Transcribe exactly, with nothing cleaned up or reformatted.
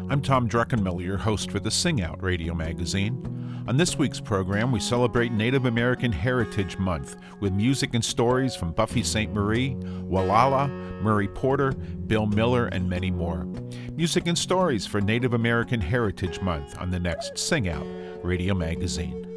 I'm Tom Druckenmiller, your host for the Sing Out radio magazine. On this week's program, we celebrate Native American Heritage Month with music and stories from Buffy Sainte Marie, Walala, Murray Porter, Bill Miller, and many more. Music and stories for Native American Heritage Month on the next Sing Out radio magazine.